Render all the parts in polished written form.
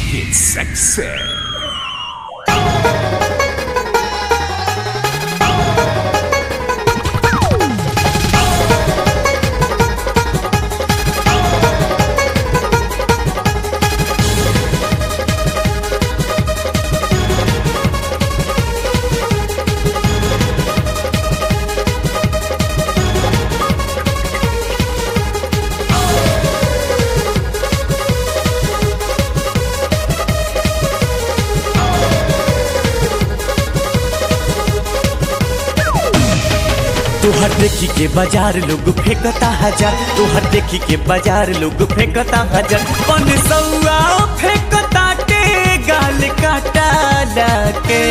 Wicked Sexy. तोहर देखी के बाजार लोग फेंकता हजार, तोहर देखी के बाजार लोग फेंकता हजार। 500 फेंकता टे गाल काटा लाके,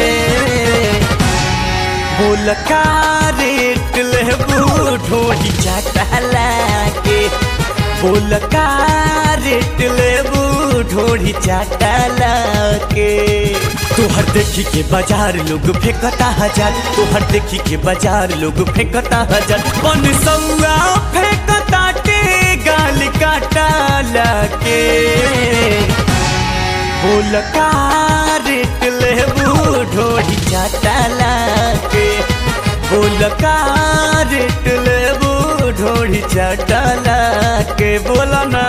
बोल का रेट लेबू ढोली चाटा लाके, बोल का रेट लेबू ढोली चाटा लाके। तोहर देखी के बाजार लोग फेंकता हजार, तोहर देखी के बाजार लोग फेंकता हजार। 500 फेंकता टे गाल काटा लाके, बोल का रेट लेबू ढोली चाटा लाके, बोल का रेट लेबू ढोली चाटा लाके। बोला ना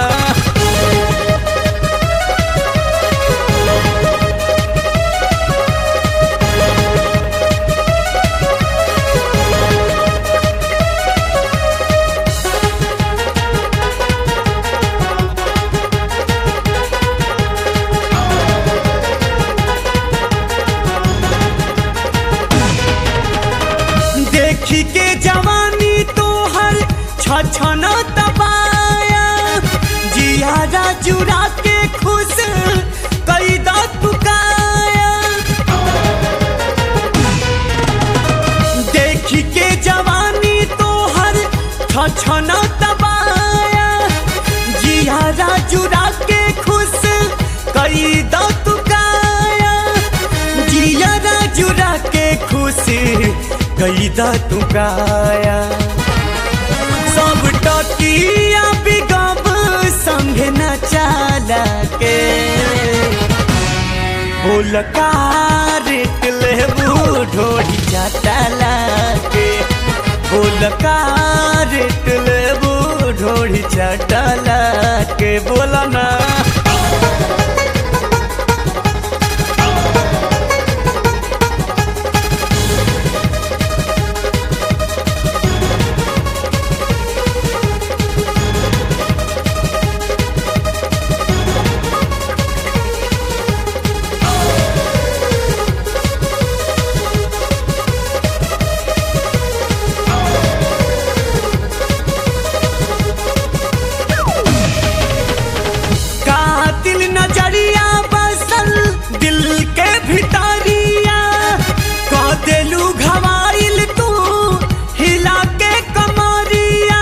देखी के जवानी तोहर छछन तबाया, जियारा जुड़ा के खुश कई दा तुकाया। देखी के जवानी तोहर छछन तबाया, जियारा जुड़ा के खुश कई दा तुकाया, जियारा जुड़ा के खुश कैदा तुकाया। सब टकिया बिगब संग न चाला के, बोल का रेट लेबू ढोली चाटा लाके, बोल का रेट लेबू ढोली चाटा लाके। बोला ना नजरिया बसल दिल के भितरिया, कह देलू घवाइल तू हिला के कमरिया।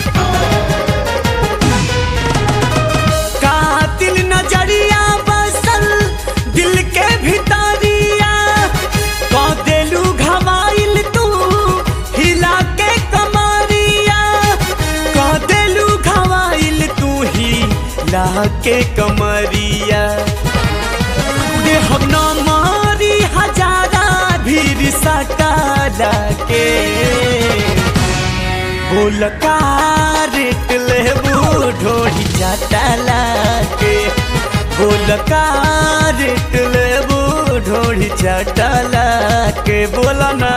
कातिल नजरिया बसल दिल के भितरिया, कह देलू घवाइल तू हिला के कमरिया, कह देलू घवाइल तू हिला के कमरिया। देहब न मारी हजारा भीड़ सटाला के, बोल का रेट लेबू ढोली चाटा लाके, बोल का रेट लेबू ढोली चाटा लाके। बोला ना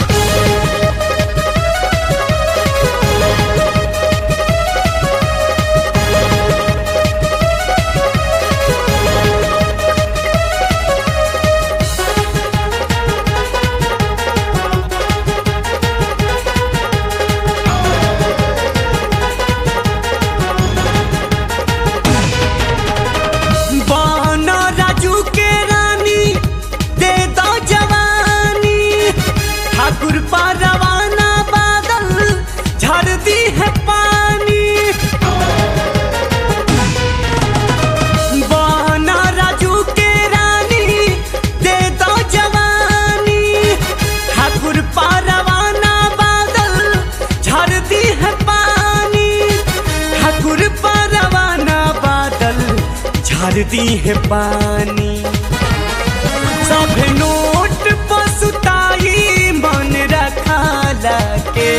राजू के रानी दे दो जवानी, ठाकुर पारवा दी है पानी सब नोट पसुताई मन रखाला के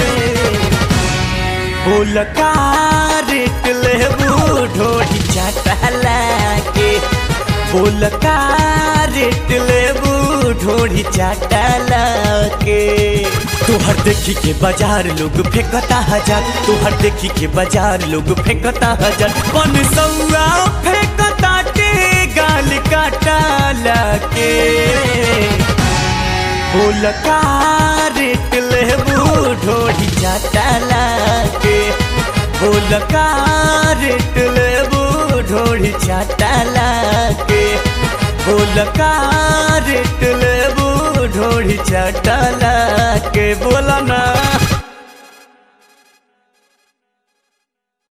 बोल का रेट लेबू ढोढ़ी चाटला के बोल का रेट लेबू ढोढ़ी चाटला के तोहर देखी के बाजार लोग फेंकता हजार तोहर देखी के बाजार लोग फेंकता हजार 500 फेंकता के गाल काटला के बोल का रेट लेबू ढोढ़ी चाटला के बोल का रेट लेबू ढोढ़ी चाटला के बोल का रेट लेबू ढोढ़ी चाटला के बोला ना।